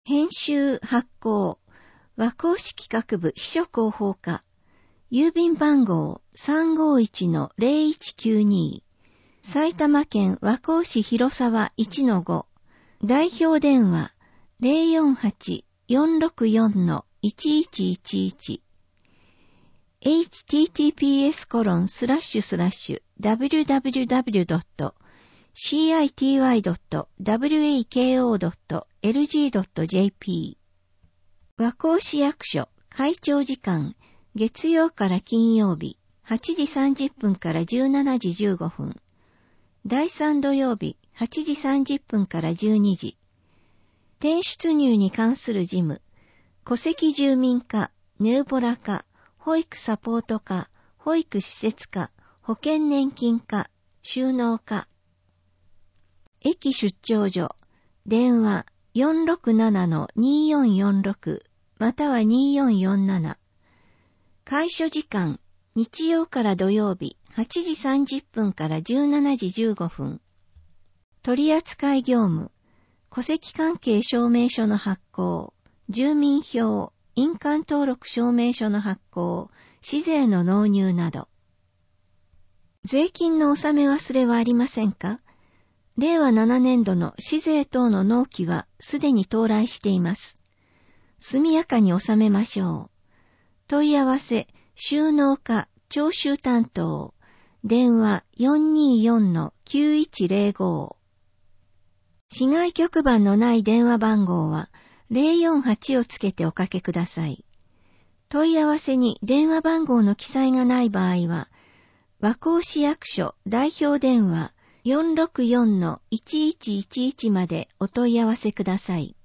編集発行和光市企画部秘書広報課郵便番号 351-0192 埼玉県和光市広沢 1-5 代表電話 048-464-1111 https://www.city.wako.lg.jp 和光市役所開庁時間月曜から金曜日8時30分から17時15分第3土曜日8時30分から12時転出入に関する事務戸籍住民課、ネウボラ課、保育サポート課、保育施設課、保険年金課、収納課駅出張所電話 467-2446 または2447開所時間日曜から土曜日8時30分から17時15分取扱業務戸籍関係証明書の発行住民票印鑑登録証明書の発行市税の納入など税金の納め忘れはありませんか？令和7年度の市税等の納期はすでに到来しています。速やかに納めましょう。問い合わせ、収納課、徴収担当、電話 424-9105。市外局番のない電話番号は048をつけておかけください。問い合わせに電話番号の記載がない場合は、和光市役所代表電話464-1111までお問い合わせください。